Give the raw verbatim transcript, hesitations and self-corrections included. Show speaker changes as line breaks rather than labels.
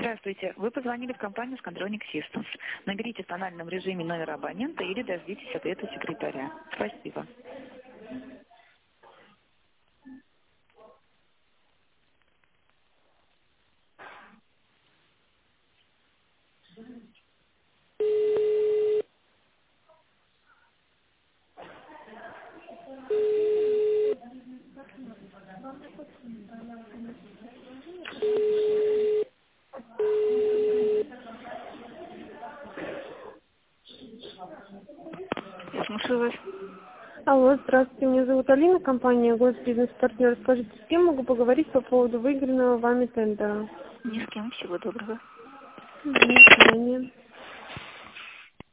Здравствуйте. Вы позвонили в компанию Scantronic Systems. Наберите в тональном режиме номер абонента или дождитесь ответа секретаря. Спасибо. Я слушаю вас.
Алло, здравствуйте, меня зовут Алина, компания Госбизнес-партнер. Скажите, с кем могу поговорить по поводу выигранного вами тендера?
Ни с кем. Всего доброго.
Мгм, до свидания.